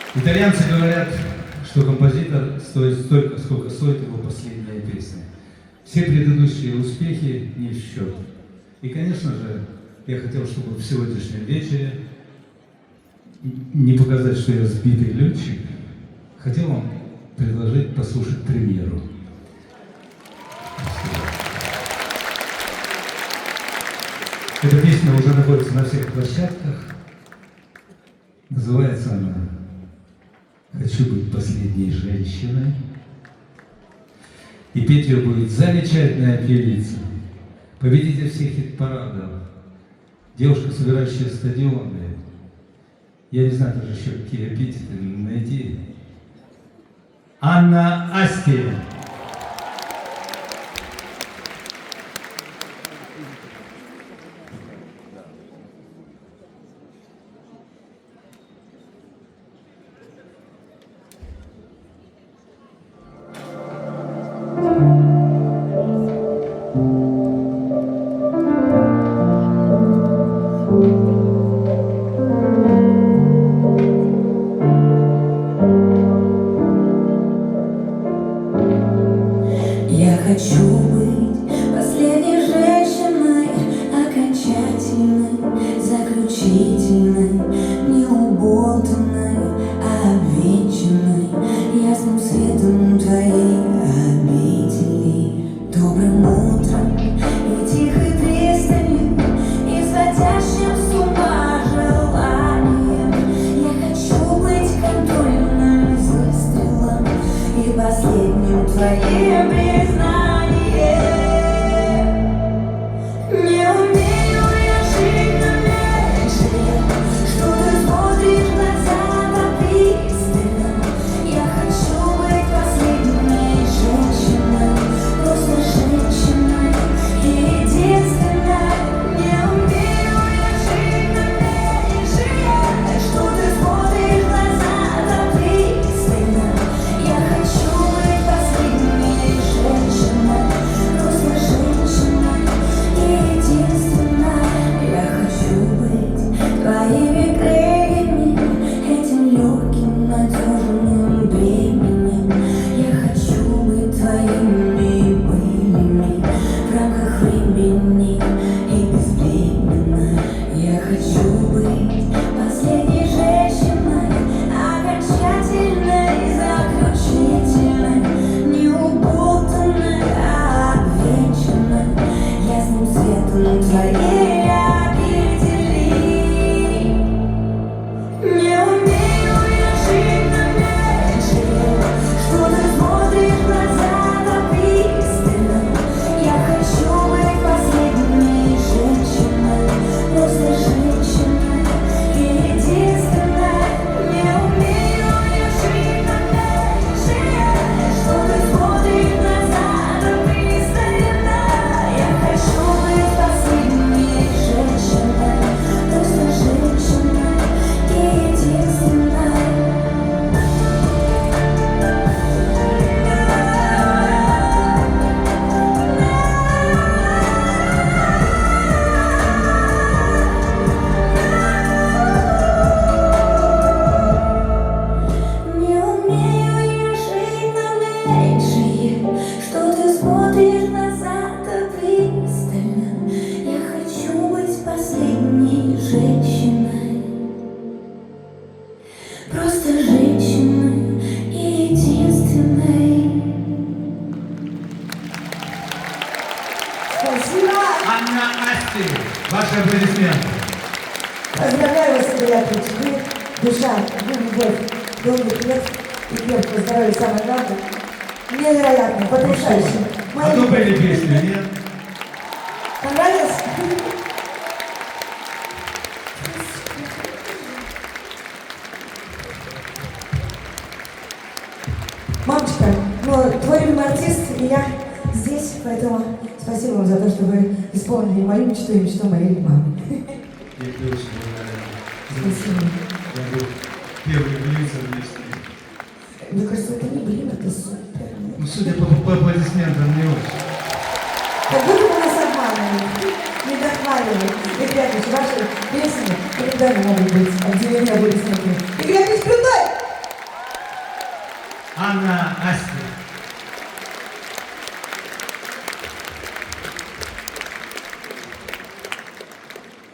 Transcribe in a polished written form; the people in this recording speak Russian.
Итальянцы говорят, что композитор стоит столько, сколько стоит его последняя песня. Все предыдущие успехи не в счет. И, конечно же, я хотел, чтобы в сегодняшнем вечере не показать, что я сбитый летчик, хотел вам предложить послушать премьеру. Эта песня уже находится на всех площадках. Называется она «Хочу быть последней женщиной». И петь ее будет замечательная певица, победитель всех хит-парадов, девушка, собирающая стадионы. Я не знаю даже еще, какие эпитеты найти. Анна Асти. Хочу быть последней женщиной, окончательной, заключительной, неуболтанной, обвенчанной ясным светом твоей обители, добрым утром и тихой пристанью, изводящим с ума желанием. Я хочу быть контрольным выстрелом и последним твоим признанием. Анна Асти. Ваши аплодисменты. Поздравляю вас, приятные часы. Душа, любовь, долгих лет и крепкого здоровья, самое главное. Невероятно, потрясающе. А то пели песню, нет? Понравилось? Мамочка, ну, твой любимый артист, и я здесь, поэтому спасибо вам за то, что вы исполнили мою мечту и мечту моей мамы. Я тебе очень благодарен. Спасибо. Я был первый влюбился вместе. Мне кажется, это не блин, это супер. Ну, судя по аплодисментам, не очень. Как будто вы нас обманывали, не дохваливали. Ребята, ваши песни никогда не могут быть отделены аплодисментами. И Игорь крутой! Анна Астер.